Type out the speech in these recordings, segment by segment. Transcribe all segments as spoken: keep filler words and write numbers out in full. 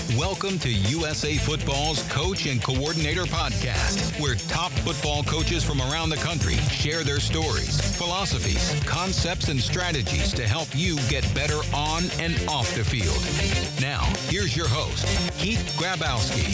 Welcome to U S A Football's Coach and Coordinator Podcast, where top football coaches from around the country share their stories, philosophies, concepts, and strategies to help you get better on and off the field. Now, here's your host, Keith Grabowski.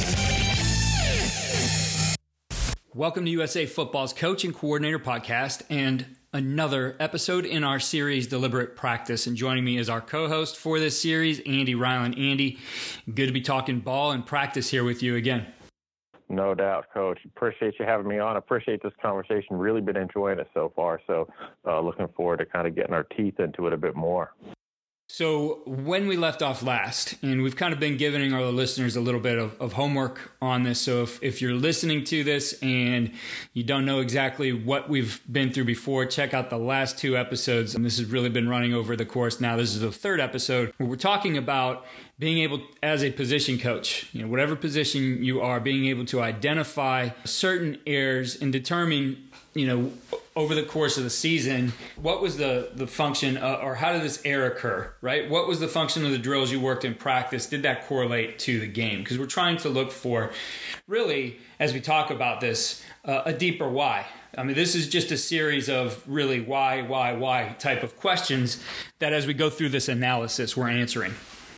Welcome to U S A Football's Coach and Coordinator Podcast and another episode in our series, Deliberate Practice. And joining me is our co-host for this series, Andy Ryland. Andy, good to be talking ball and practice here with you again. No doubt, Coach. Appreciate you having me on. Appreciate this conversation. Really been enjoying it so far. So uh, looking forward to kind of getting our teeth into it a bit more. So when we left off last, and we've kind of been giving our listeners a little bit of, of homework on this. So if, if you're listening to this and you don't know exactly what we've been through before, check out the last two episodes. And this has really been running over the course. Now this is the third episode where we're talking about being able, as a position coach, you know, whatever position you are, being able to identify certain errors and determine, you know, over the course of the season, what was the, the function uh, or how did this error occur, right? What was the function of the drills you worked in practice? Did that correlate to the game? Because we're trying to look for, really, as we talk about this, uh, a deeper why. I mean, this is just a series of really why, why, why type of questions that as we go through this analysis, we're answering.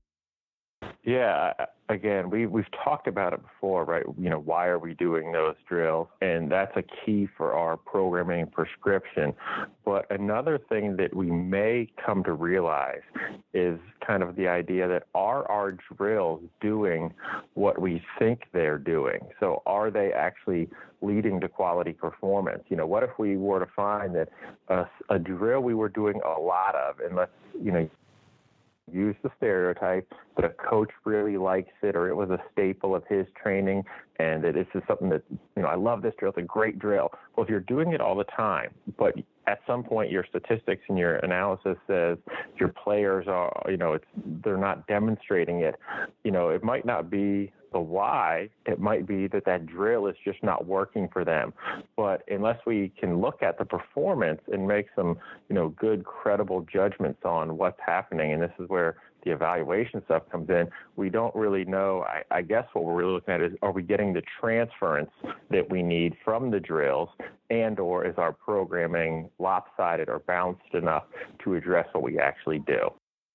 Yeah, again, we, we've talked about it before, right? You know, why are we doing those drills? And that's a key for our programming prescription. But another thing that we may come to realize is kind of the idea that are our drills doing what we think they're doing? So are they actually leading to quality performance? You know, what if we were to find that a, a drill we were doing a lot of, and let's, you know, use the stereotype that a coach really likes it or it was a staple of his training and that this is something that, you know, I love this drill, it's a great drill. Well, if you're doing it all the time, but at some point your statistics and your analysis says your players are, you know, it's they're not demonstrating it, you know, it might not be the why, it might be that that drill is just not working for them. But unless we can look at the performance and make some, you know, good, credible judgments on what's happening, and this is where the evaluation stuff comes in, we don't really know. I, I guess what we're really looking at is, are we getting the transference that we need from the drills, and or is our programming lopsided or balanced enough to address what we actually do?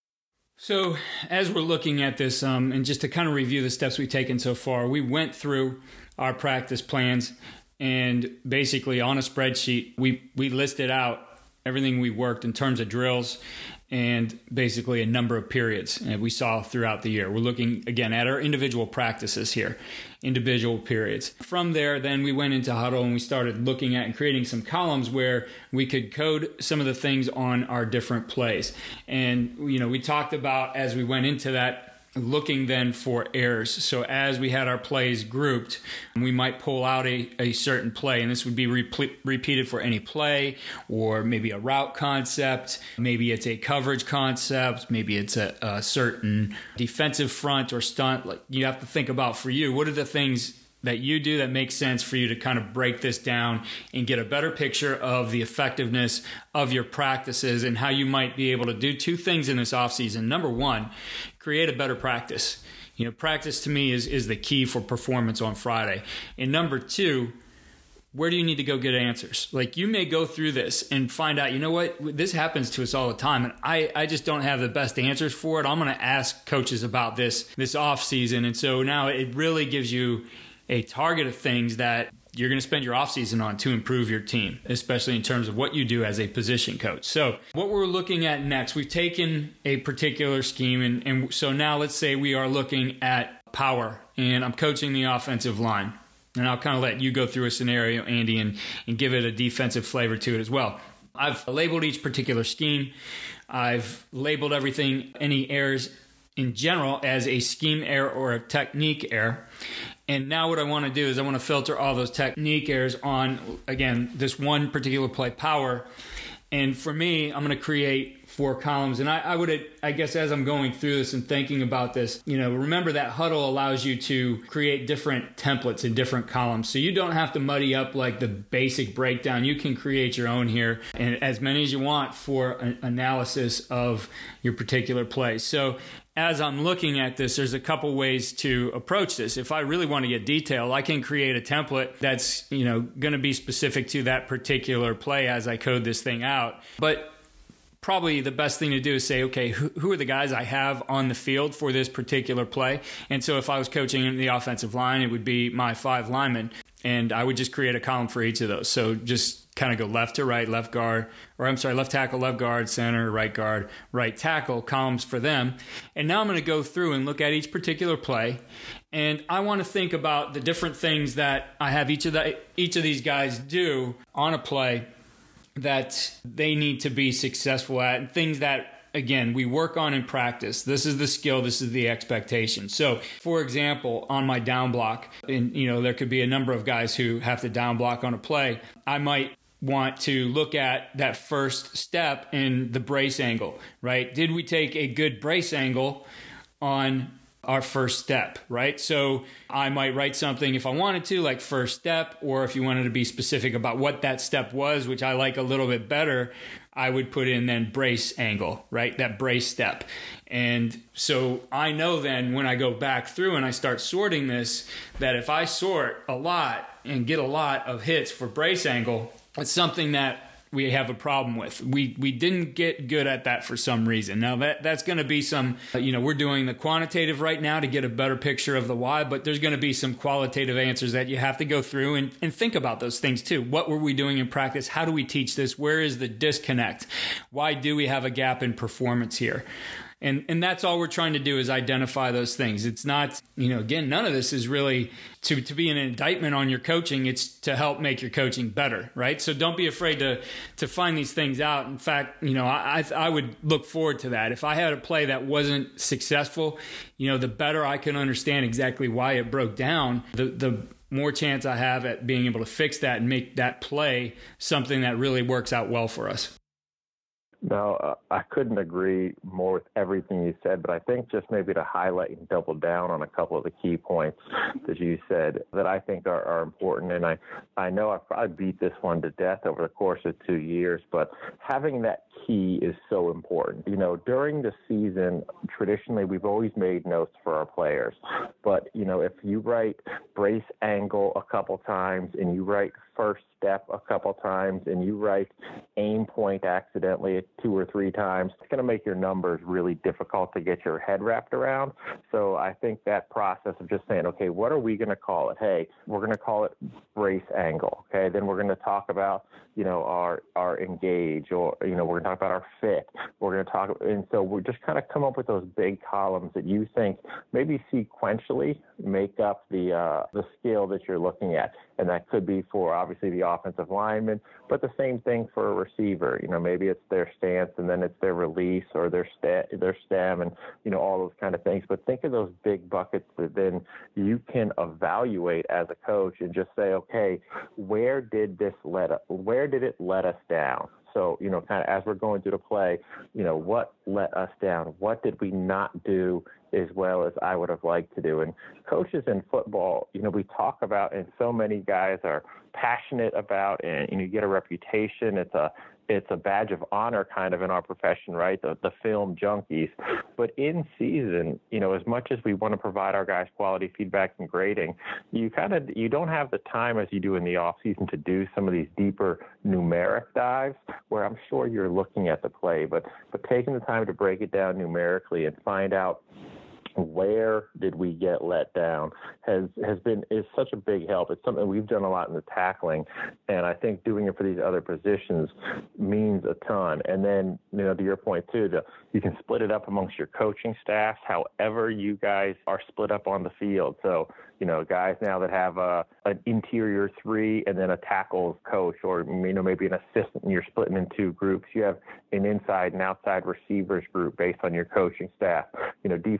So as we're looking at this, um, and just to kind of review the steps we've taken so far, we went through our practice plans, and basically on a spreadsheet, we, we listed out everything we worked in terms of drills and basically a number of periods that we saw throughout the year. We're looking, again, at our individual practices here, individual periods. From there, then we went into huddle and we started looking at and creating some columns where we could code some of the things on our different plays. And, you know, we talked about, as we went into that, looking then for errors. So as we had our plays grouped, we might pull out a, a certain play, and this would be re- repeated for any play, or maybe a route concept, maybe it's a coverage concept, maybe it's a, a certain defensive front or stunt. Like, you have to think about, for you, what are the things that you do that makes sense for you to kind of break this down and get a better picture of the effectiveness of your practices and how you might be able to do two things in this offseason. Number one, create a better practice. You know, practice to me is, is the key for performance on Friday. And number two, where do you need to go get answers? Like, you may go through this and find out, you know what, this happens to us all the time, and I, I just don't have the best answers for it. I'm going to ask coaches about this this offseason. And so now it really gives you a target of things that you're going to spend your offseason on to improve your team, especially in terms of what you do as a position coach. So what we're looking at next, we've taken a particular scheme, and, and so now let's say we are looking at power, and I'm coaching the offensive line. And I'll kind of let you go through a scenario, Andy, and, and give it a defensive flavor to it as well. I've labeled each particular scheme. I've labeled everything, any errors in general, as a scheme error or a technique error. And now what I want to do is I want to filter all those technique errors on, again, this one particular play, power. And for me, I'm going to create four columns. And I, I would, I guess, as I'm going through this and thinking about this, you know, remember that Huddle allows you to create different templates in different columns. So you don't have to muddy up like the basic breakdown. You can create your own here, and as many as you want for an analysis of your particular play. So as I'm looking at this, there's a couple ways to approach this. If I really want to get detailed, I can create a template that's, you know, going to be specific to that particular play as I code this thing out. But probably the best thing to do is say, okay, who, who are the guys I have on the field for this particular play? And so if I was coaching in the offensive line, it would be my five linemen, and I would just create a column for each of those. So just kind of go left to right, left guard, or I'm sorry, left tackle, left guard, center, right guard, right tackle, columns for them. And now I'm going to go through and look at each particular play, and I want to think about the different things that I have each of the each of these guys do on a play that they need to be successful at, and things that, again, we work on in practice. This is the skill, this is the expectation. So, for example, on my down block, and you know, there could be a number of guys who have to down block on a play. I might want to look at that first step in the brace angle, right? Did we take a good brace angle on our first step, right? So I might write something if I wanted to, like first step, or if you wanted to be specific about what that step was, which I like a little bit better, I would put in then brace angle, right? That brace step. And so I know then when I go back through and I start sorting this, that if I sort a lot and get a lot of hits for brace angle, it's something that we have a problem with. We we didn't get good at that for some reason. Now that that's going to be some, you know, we're doing the quantitative right now to get a better picture of the why, but there's going to be some qualitative answers that you have to go through and, and think about those things too. What were we doing in practice? How do we teach this? Where is the disconnect? Why do we have a gap in performance here? And and that's all we're trying to do is identify those things. It's not, you know, again, none of this is really to, to be an indictment on your coaching. It's to help make your coaching better, right? So don't be afraid to to find these things out. In fact, you know, I I would look forward to that. If I had a play that wasn't successful, you know, the better I can understand exactly why it broke down, the the more chance I have at being able to fix that and make that play something that really works out well for us. No, uh, I couldn't agree more with everything you said, but I think just maybe to highlight and double down on a couple of the key points that you said that I think are, are important. And I, I know I've probably beat this one to death over the course of two years, but having that key is so important. You know, during the season, traditionally, we've always made notes for our players. But, you know, if you write brace angle a couple times and you write first step a couple times and you write aim point accidentally two or three times, it's going to make your numbers really difficult to get your head wrapped around. So I think that process of just saying, okay, what are we going to call it? Hey, we're going to call it brace angle. Okay. Then we're going to talk about, you know, our, our engage, or, you know, we're going to talk about our fit. We're going to talk. And so we just kind of come up with those big columns that you think maybe sequentially make up the, uh, the skill that you're looking at. And that could be for obviously the offensive lineman, but the same thing for a receiver. You know, maybe it's their stance and then it's their release or their sta- their stem and, you know, all those kind of things. But think of those big buckets that then you can evaluate as a coach and just say, okay, where did this let us, where did it let us down? So, you know, kind of as we're going through the play, you know, what let us down? What did we not do as well as I would have liked to do? And coaches in football, you know, we talk about, and so many guys are passionate about, and, and you get a reputation. It's a it's a badge of honor kind of in our profession, right? The, the film junkies. But in season, you know, as much as we want to provide our guys quality feedback and grading, you kind of, you don't have the time as you do in the off season to do some of these deeper numeric dives where I'm sure you're looking at the play, but, but taking the time to break it down numerically and find out where did we get let down has has been is such a big help. It's something we've done a lot in the tackling, and I think doing it for these other positions means a ton. And then, you know, to your point too, the, you can split it up amongst your coaching staffs, however you guys are split up on the field. So, you know, guys now that have a an interior three and then a tackles coach, or, you know, maybe an assistant, and you're splitting in two groups. You have an inside and outside receivers group based on your coaching staff. You know, defensively,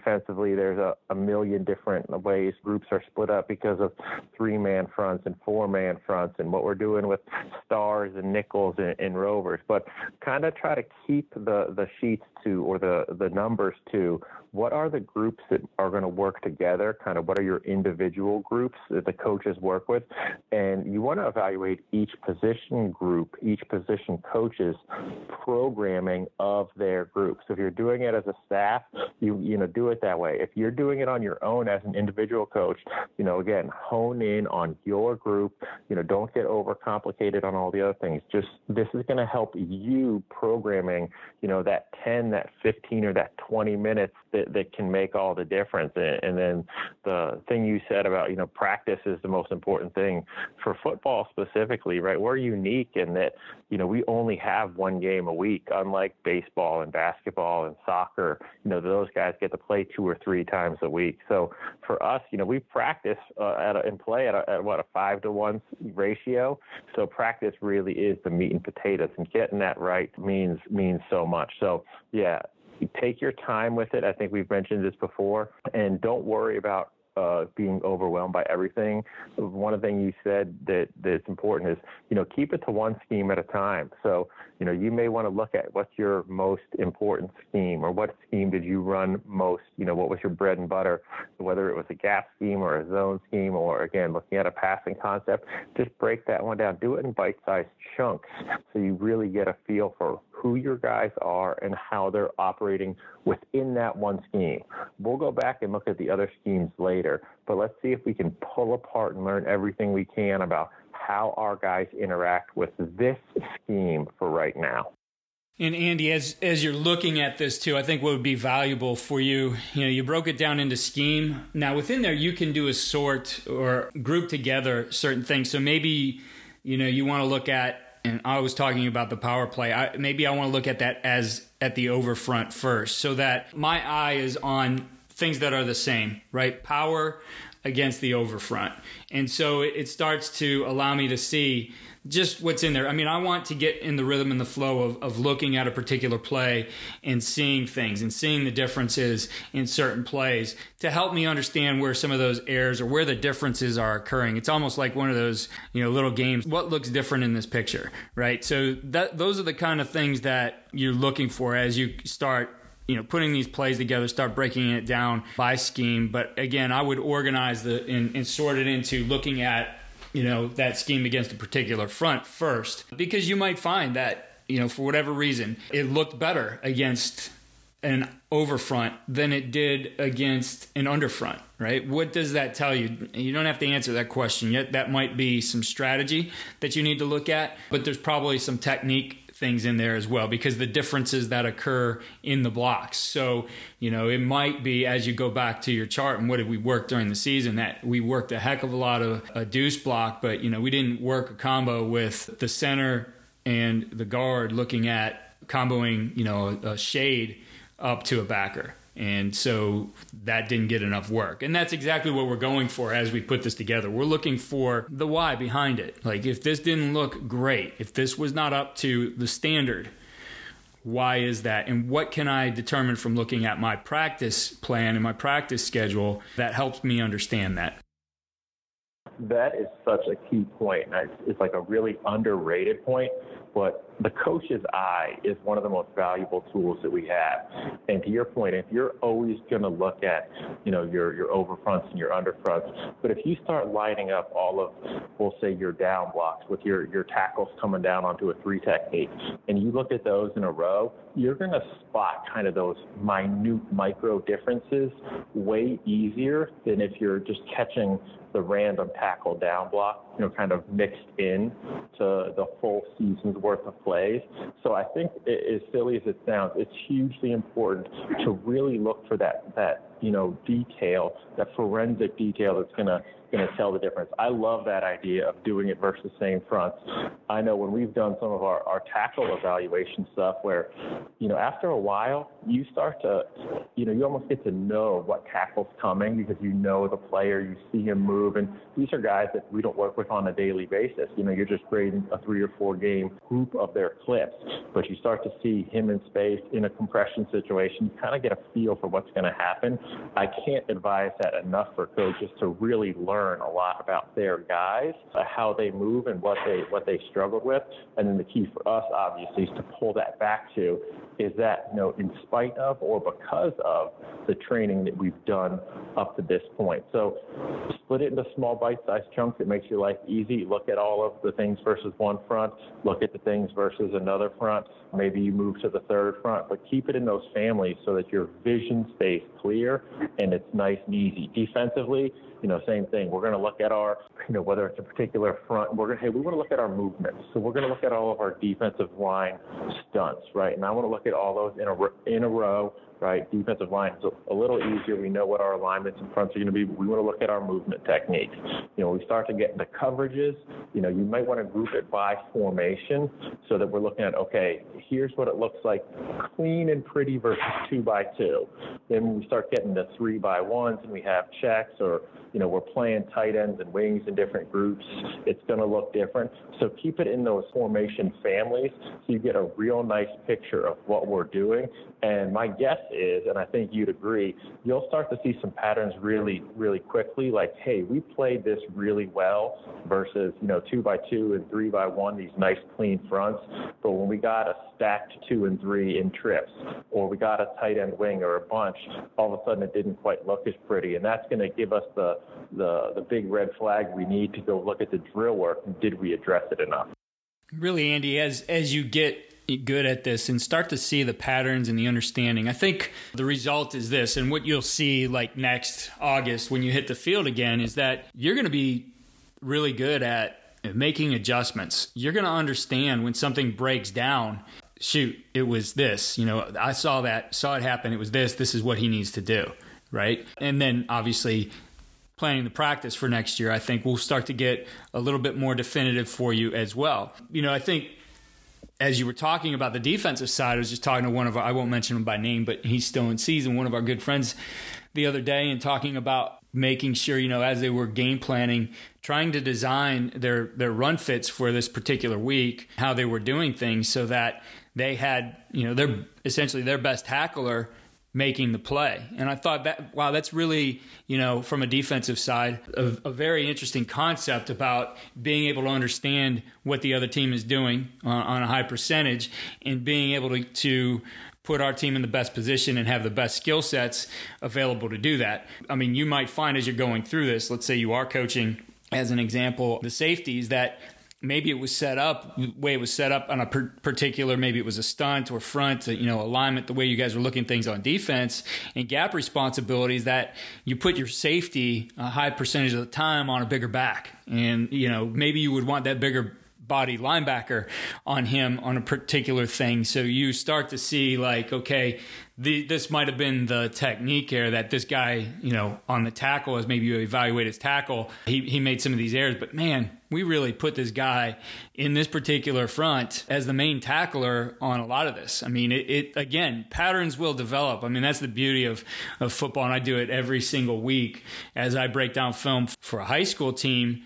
defensively, there's a, a million different ways groups are split up because of three-man fronts and four-man fronts and what we're doing with stars and nickels and, and rovers. But kind of try to keep the, the sheets to, or the, the numbers to, what are the groups that are going to work together? Kind of what are your individual groups that the coaches work with? And you want to evaluate each position group, each position coach's programming of their group. So if you're doing it as a staff, you you know do it that way. If you're doing it on your own as an individual coach, you know again, hone in on your group. You know, don't get overcomplicated on all the other things. Just this is going to help you programming. You know that ten, that fifteen, or that twenty minutes that, that can make all the difference. And, and then the thing you said about you know practice is the most important thing for football specifically, right? We're unique in that you know we only have one game a week, unlike baseball and basketball and soccer. You know those guys get to play two or three times a week. So for us, you know we practice uh, at a, and play at, a, at what a five to one ratio. So practice really is the meat and potatoes, and getting that right means means so much. So yeah, take your time with it. I think we've mentioned this before, and don't worry about Uh, being overwhelmed by everything. One of the things you said that that's important is, you know, keep it to one scheme at a time. So, you know, you may want to look at what's your most important scheme, or what scheme did you run most, you know, what was your bread and butter, whether it was a gap scheme or a zone scheme, or again, looking at a passing concept, just break that one down. Do it in bite-sized chunks so you really get a feel for who your guys are and how they're operating within that one scheme. We'll go back and look at the other schemes later, but let's see if we can pull apart and learn everything we can about how our guys interact with this scheme for right now. And Andy, as as you're looking at this too, I think what would be valuable for you, you know, you broke it down into scheme. Now within there, you can do a sort or group together certain things. So maybe, you know, you want to look at, and I was talking about the power play. I, maybe I want to look at that as at the over front first, so that my eye is on things that are the same, right? Power against the over front. And so it, it starts to allow me to see just what's in there. I mean, I want to get in the rhythm and the flow of, of looking at a particular play and seeing things and seeing the differences in certain plays to help me understand where some of those errors or where the differences are occurring. It's almost like one of those, you know, little games. What looks different in this picture, right? So that those are the kind of things that you're looking for as you start, you know, putting these plays together, start breaking it down by scheme. But again, I would organize the and, and sort it into looking at, you know, that scheme against a particular front first, because you might find that, you know, for whatever reason, it looked better against an over front than it did against an under front, right? What does that tell you? You don't have to answer that question yet. That might be some strategy that you need to look at, but there's probably some technique things in there as well, because the differences that occur in the blocks. So, you know, it might be, as you go back to your chart and what did we work during the season, that we worked a heck of a lot of a deuce block, but, you know, we didn't work a combo with the center and the guard looking at comboing, you know, a, a shade up to a backer. And so that didn't get enough work. And that's exactly what we're going for as we put this together. We're looking for the why behind it. Like, if this didn't look great, if this was not up to the standard, why is that? And what can I determine from looking at my practice plan and my practice schedule that helps me understand that? That is such a key point. It's like a really underrated point, but the coach's eye is one of the most valuable tools that we have. And to your point, if you're always going to look at, you know, your, your over fronts and your under fronts, but if you start lining up all of, we'll say, your down blocks with your, your tackles coming down onto a three technique, and you look at those in a row, you're going to spot kind of those minute micro differences way easier than if you're just catching the random tackle down block, you know, kind of mixed in to the full season's worth of plays. So I think, it, as silly as it sounds, it's hugely important to really look for that, that you know, detail, that forensic detail that's going to going to tell the difference. I love that idea of doing it versus same fronts. I know when we've done some of our, our tackle evaluation stuff where, you know, after a while, you start to, you know, you almost get to know what tackle's coming because you know the player, you see him move. And these are guys that we don't work with on a daily basis. You know, you're just grading a three or four game group of their clips, but you start to see him in space in a compression situation, you kind of get a feel for what's going to happen. I can't advise that enough for coaches to really learn a lot about their guys, uh, how they move and what they what they struggled with. And then the key for us, obviously, is to pull that back to is that, you know, in spite of or because of the training that we've done up to this point. So split it into small bite-sized chunks. It makes your life easy. Look at all of the things versus one front. Look at the things versus another front. Maybe you move to the third front, but keep it in those families so that your vision stays clear and it's nice and easy. Defensively, you know, same thing. We're going to look at our, you know, whether it's a particular front, we're going to, hey, we want to look at our movements. So we're going to look at all of our defensive line stunts, right? And I want to look at all those in a, in a row, right? Defensive line is a little easier. We know what our alignments in front are going to be. But we want to look at our movement techniques. You know, we start to get into coverages. You know, you might want to group it by formation so that we're looking at, okay, here's what it looks like clean and pretty versus two by two. Then when we start getting to three by ones and we have checks, or, you know, we're playing tight ends and wings in different groups, it's going to look different. So keep it in those formation families so you get a real nice picture of what we're doing. And my guess is, and I think you'd agree, you'll start to see some patterns really, really quickly, like, hey, we played this really well versus, you know, two by two and three by one, these nice clean fronts. But when we got a stacked two and three in trips, or we got a tight end wing or a bunch, all of a sudden it didn't quite look as pretty. And that's going to give us the, the, the big red flag we need to go look at the drill work. And did we address it enough? Really, Andy, as as you get good at this and start to see the patterns and the understanding, I think the result is this, and what you'll see like next August when you hit the field again is that you're going to be really good at making adjustments. You're going to understand when something breaks down, shoot, it was this, you know, I saw that, saw it happen, it was this, this is what he needs to do, right? And then obviously planning the practice for next year, I think we'll start to get a little bit more definitive for you as well. You know, I think as you were talking about the defensive side, I was just talking to one of our, I won't mention him by name, but he's still in season, one of our good friends the other day, and talking about making sure, you know, as they were game planning, trying to design their, their run fits for this particular week, how they were doing things so that they had, you know, their essentially their best tackler making the play. And I thought that, wow, that's really, you know, from a defensive side, a, a very interesting concept about being able to understand what the other team is doing on, on a high percentage and being able to, to put our team in the best position and have the best skill sets available to do that. I mean, you might find as you're going through this, let's say you are coaching, as an example, the safeties, that maybe it was set up, the way it was set up on a per- particular, maybe it was a stunt or front, you know, alignment, the way you guys were looking at things on defense, and gap responsibilities, that you put your safety a high percentage of the time on a bigger back. And, you know, maybe you would want that bigger body linebacker on him on a particular thing. So you start to see like, okay, the, this might have been the technique error that this guy, you know, on the tackle, as maybe you evaluate his tackle, he, he made some of these errors, but man, we really put this guy in this particular front as the main tackler on a lot of this. I mean, it, it again, patterns will develop. I mean, that's the beauty of, of football. And I do it every single week as I break down film for a high school team,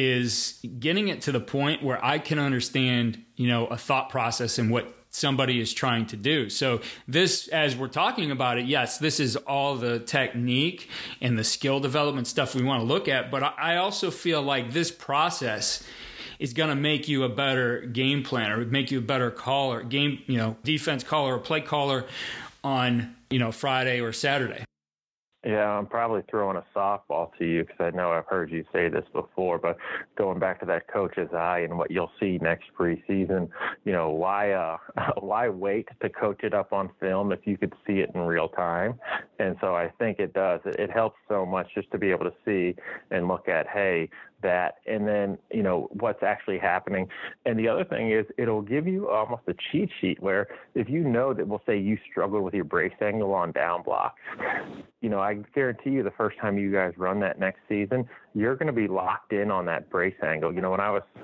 is getting it to the point where I can understand, you know, a thought process and what somebody is trying to do. So this, as we're talking about it, yes, this is all the technique and the skill development stuff we want to look at. But I also feel like this process is going to make you a better game planner, make you a better caller, game, you know, defense caller or play caller on, you know, Friday or Saturday. Yeah, I'm probably throwing a softball to you because I know I've heard you say this before, but going back to that coach's eye and what you'll see next preseason, you know, why uh, why wait to coach it up on film if you could see it in real time? And so I think it does. It, it helps so much just to be able to see and look at, hey, that, and then, you know, what's actually happening. And the other thing is it'll give you almost a cheat sheet where if you know that, we'll say you struggle with your brace angle on down blocks, you know, I guarantee you the first time you guys run that next season, you're going to be locked in on that brace angle. You know, when I was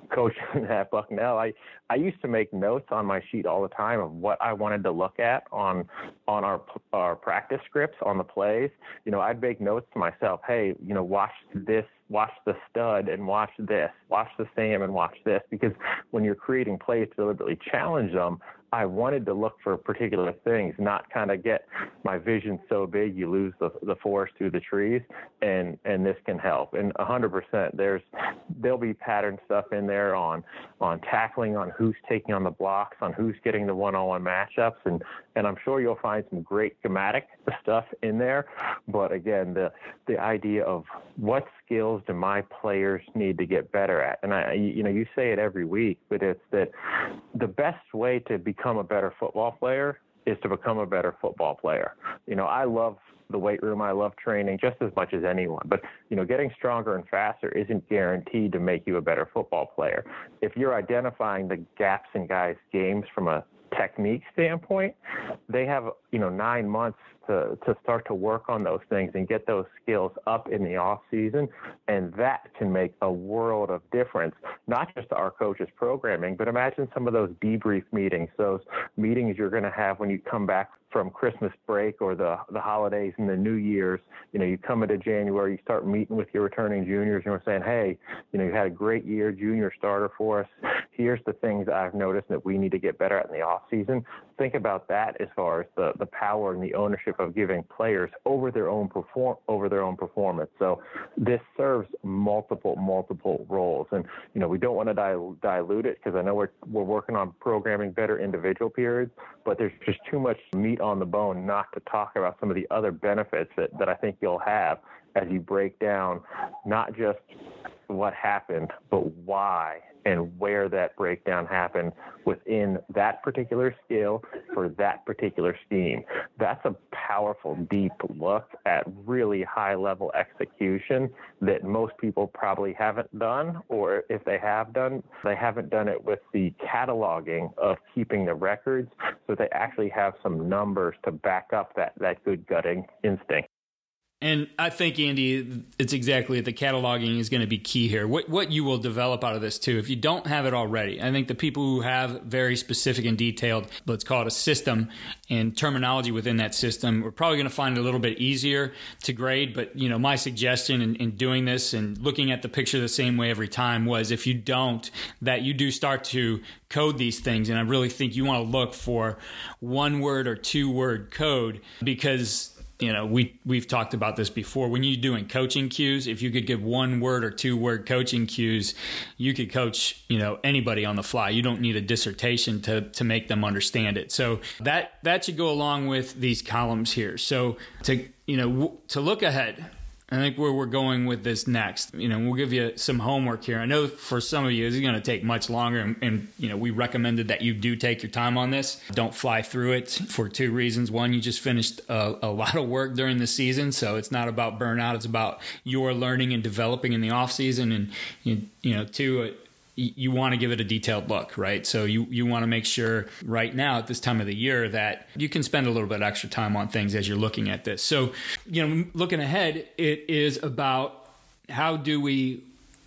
coaching at Bucknell, I, I used to make notes on my sheet all the time of what I wanted to look at on on our our practice scripts, on the plays. You know, I'd make notes to myself, hey, you know, watch this, watch the stud and watch this, watch the Sam and watch this, because when you're creating plays to deliberately challenge them, I wanted to look for particular things, not kind of get my vision so big you lose the the forest through the trees, and and this can help. And one hundred percent, there's there'll be pattern stuff in there on on tackling, on who's taking on the blocks, on who's getting the one-on-one matchups, and and I'm sure you'll find some great schematic stuff in there. But again, the the idea of what skills do my players need to get better at, and I you know you say it every week, but it's that the best way to become a better football player is to become a better football player. You know, I love the weight room. I love training just as much as anyone, but you know, getting stronger and faster isn't guaranteed to make you a better football player. If you're identifying the gaps in guys' games from a technique standpoint, they have, you know, nine months to, to start to work on those things and get those skills up in the off season. And that can make a world of difference, not just to our coaches programming, but imagine some of those debrief meetings, those meetings you're going to have when you come back from Christmas break or the, the holidays and the New Year's. You know, you come into January, you start meeting with your returning juniors, and you're saying, hey, you know, you had a great year, junior starter for us. Here's the things I've noticed that we need to get better at in the off season. Think about that as far as the, the power and the ownership of giving players over their own perform over their own performance. So this serves multiple, multiple roles. And, you know, we don't want to dil- dilute it, because I know we're, we're working on programming better individual periods, but there's just too much meat on the bone not to talk about some of the other benefits that, that I think you'll have as you break down not just what happened, but why and where that breakdown happened within that particular skill for that particular scheme. That's a powerful, deep look at really high-level execution that most people probably haven't done, or if they have done, they haven't done it with the cataloging of keeping the records, so they actually have some numbers to back up that, that good gutting instinct. And I think, Andy, it's exactly the cataloging is going to be key here. What what you will develop out of this, too, if you don't have it already. I think the people who have very specific and detailed, let's call it a system, and terminology within that system, we're probably going to find it a little bit easier to grade. But, you know, my suggestion in, in doing this and looking at the picture the same way every time was, if you don't, that you do start to code these things. And I really think you want to look for one word or two word code, because you know, we, we've talked about this before. When you're doing coaching cues, if you could give one word or two word coaching cues, you could coach, you know, anybody on the fly. You don't need a dissertation to, to make them understand it. So that, that should go along with these columns here. So to, you know, w- to look ahead, I think where we're going with this next, you know, we'll give you some homework here. I know for some of you, this is going to take much longer. And, and, you know, we recommended that you do take your time on this. Don't fly through it for two reasons. One, you just finished a, a lot of work during the season. So it's not about burnout. It's about your learning and developing in the off season. And, you, you know, two, it, you want to give it a detailed look, right? So you, you want to make sure right now at this time of the year that you can spend a little bit extra time on things as you're looking at this. So, you know, looking ahead, it is about how do we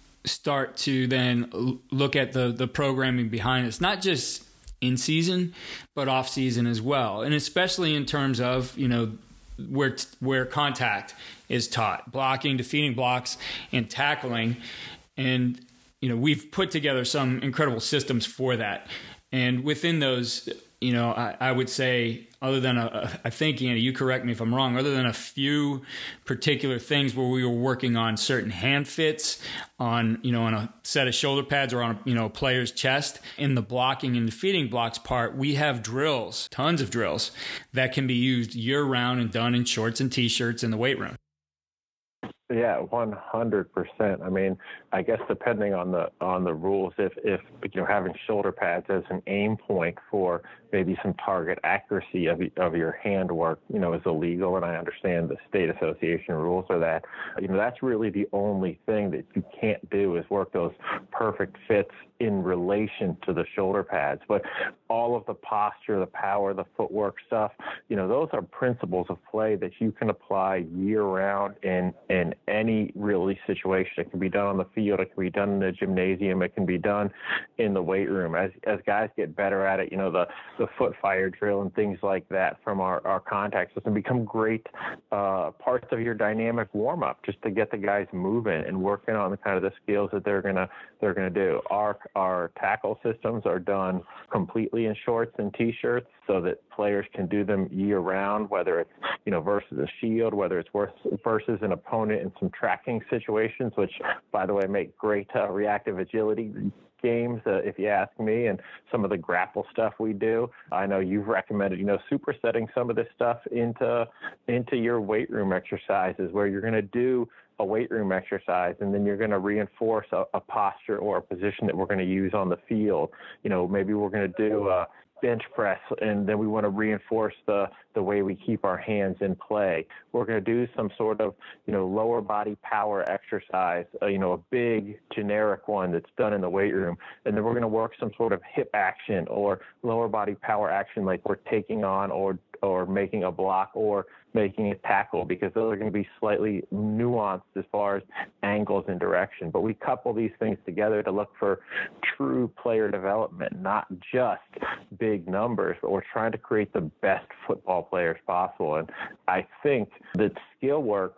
start to then look at the, the programming behind us, not just in season, but off season as well. And especially in terms of, you know, where, where contact is taught, blocking, defeating blocks, and tackling. And you know, we've put together some incredible systems for that. And within those, you know, I, I would say, other than, a, I think, Andy, you correct me if I'm wrong, other than a few particular things where we were working on certain hand fits on, you know, on a set of shoulder pads or on, a, you know, a player's chest, in the blocking and defeating blocks part, we have drills, tons of drills that can be used year round and done in shorts and T-shirts in the weight room. Yeah, one hundred percent. I mean, I guess depending on the on the rules, if if you know having shoulder pads as an aim point for maybe some target accuracy of of your handwork, you know, is illegal, and I understand the state association rules are that. You know, that's really the only thing that you can't do is work those perfect fits in relation to the shoulder pads. But all of the posture, the power, the footwork stuff, you know, those are principles of play that you can apply year round in in any really daily situation. It can be done on the field. It can be done in the gymnasium. It can be done in the weight room. As as guys get better at it, you know, the, the foot fire drill and things like that from our, our contact system become great uh, parts of your dynamic warm-up just to get the guys moving and working on the kind of the skills that they're gonna they're gonna do. Our our tackle systems are done completely in shorts and t-shirts so that players can do them year-round, whether it's, you know, versus a shield, whether it's versus an opponent in some tracking situations, which, by the way, make great uh, reactive agility games, uh, if you ask me, and some of the grapple stuff we do. I know you've recommended, you know, supersetting some of this stuff into into your weight room exercises, where you're going to do a weight room exercise and then you're going to reinforce a, a posture or a position that we're going to use on the field. You know, maybe we're going to do a bench press, and then we want to reinforce the, the way we keep our hands in play. We're going to do some sort of, you know, lower body power exercise, uh, you know, a big generic one that's done in the weight room. And then we're going to work some sort of hip action or lower body power action, like we're taking on or or making a block or making a tackle, because those are going to be slightly nuanced as far as angles and direction. But we couple these things together to look for true player development, not just big numbers, but we're trying to create the best football players possible. And I think that skill work,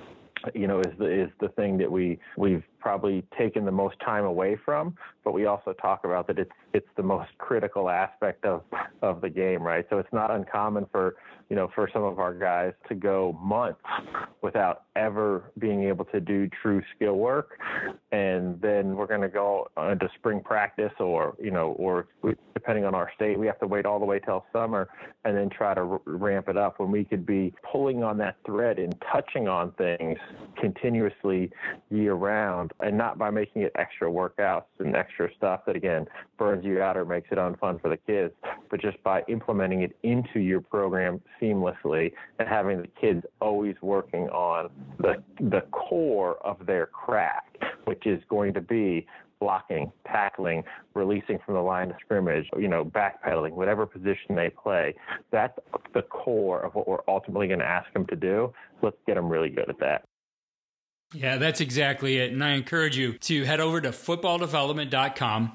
you know, is the is the thing that we we've probably taken the most time away from, but we also talk about that it's it's the most critical aspect of of the game, right? So it's not uncommon for, you know, for some of our guys to go months without ever being able to do true skill work, and then we're going to go into spring practice, or, you know, or depending on our state, we have to wait all the way till summer and then try to r- ramp it up, when we could be pulling on that thread and touching on things continuously year round, and not by making it extra workouts and extra stuff that, again, burns you out or makes it unfun for the kids, but just by implementing it into your program seamlessly and having the kids always working on the the core of their craft, which is going to be blocking, tackling, releasing from the line of scrimmage, you know, backpedaling, whatever position they play. That's the core of what we're ultimately going to ask them to do. Let's get them really good at that. Yeah, that's exactly it. And I encourage you to head over to football development dot com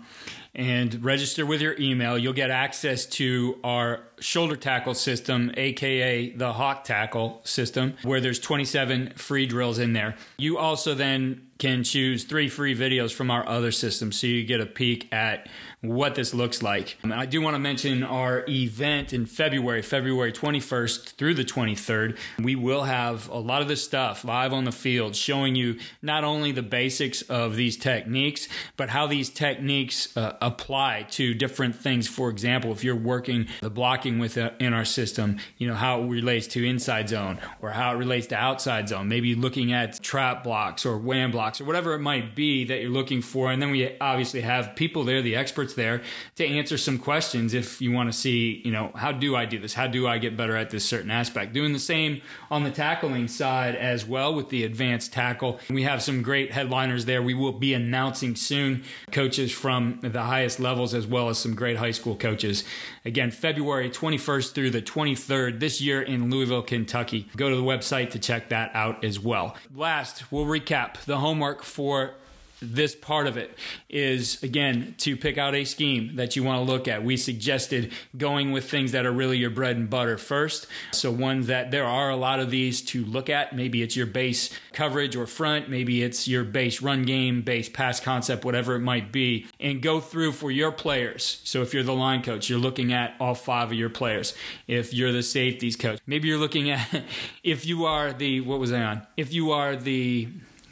and register with your email. You'll get access to our shoulder tackle system, a k a the Hawk Tackle system, where there's twenty-seven free drills in there. You also then can choose three free videos from our other systems, so you get a peek at what this looks like. And I do want to mention our event in February, February twenty-first through the twenty-third. We will have a lot of this stuff live on the field, showing you not only the basics of these techniques, but how these techniques uh, apply to different things. For example, if you're working the blocking with uh, in our system, you know, how it relates to inside zone or how it relates to outside zone, maybe looking at trap blocks or wham blocks or whatever it might be that you're looking for. And then we obviously have people there, the experts there, to answer some questions if you want to see, you know, how do I do this? How do I get better at this certain aspect? Doing the same on the tackling side as well with the advanced tackle. We have some great headliners there. We will be announcing soon coaches from the highest levels, as well as some great high school coaches. Again, February twenty-first through the twenty-third this year in Louisville, Kentucky. Go to the website to check that out as well. Last, we'll recap the homework for this part of it is, again, to pick out a scheme that you want to look at. We suggested going with things that are really your bread and butter first. So ones that there are a lot of these to look at. Maybe it's your base coverage or front. Maybe it's your base run game, base pass concept, whatever it might be. And go through for your players. So if you're the line coach, you're looking at all five of your players. If you're the safeties coach, maybe you're looking at, if you are the, what was I on? If you are the,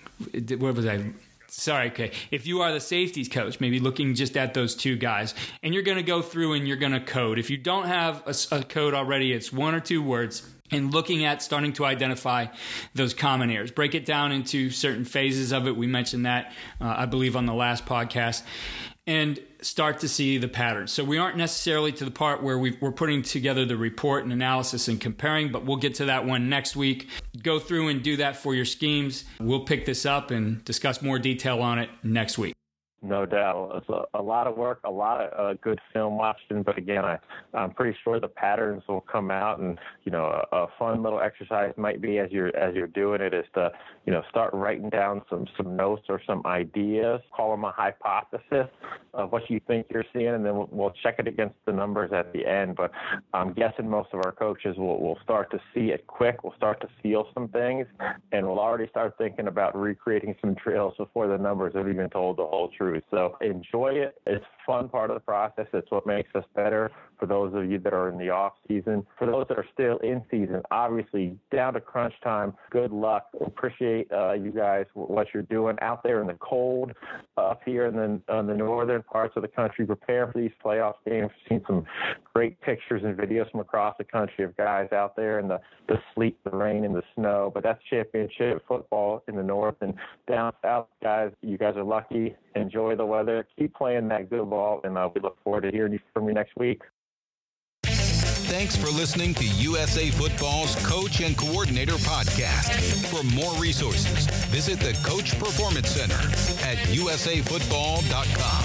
what was I Sorry, okay. If you are the safeties coach, maybe looking just at those two guys, and you're going to go through and you're going to code. If you don't have a, a code already, it's one or two words, and looking at starting to identify those common errors. Break it down into certain phases of it. We mentioned that, uh, I believe, on the last podcast. And start to see the patterns. So we aren't necessarily to the part where we've, we're putting together the report and analysis and comparing, but we'll get to that one next week. Go through and do that for your schemes. We'll pick this up and discuss more detail on it next week. No doubt. It's a, a lot of work, a lot of uh, good film watching. But again, I, I'm pretty sure the patterns will come out. And, you know, a, a fun little exercise might be as you're as you're doing it is to, you know, start writing down some, some notes or some ideas, call them a hypothesis of what you think you're seeing, and then we'll, we'll check it against the numbers at the end. But I'm guessing most of our coaches will, will start to see it quick. We'll start to feel some things, and we'll already start thinking about recreating some drills before the numbers have even told the whole truth. So enjoy it. It's a fun part of the process. It's what makes us better. For those of you that are in the off season, for those that are still in season, obviously down to crunch time, good luck. Appreciate uh, you guys, what you're doing out there in the cold uh, up here in the, uh, the northern parts of the country, preparing for these playoff games. I've seen some great pictures and videos from across the country of guys out there in the, the sleet, the rain, and the snow. But that's championship football in the north, and down south, guys, you guys are lucky. Enjoy the weather. Keep playing that good ball, and uh, we look forward to hearing from you next week. Thanks for listening to U S A Football's Coach and Coordinator Podcast. For more resources, visit the Coach Performance Center at U S A football dot com.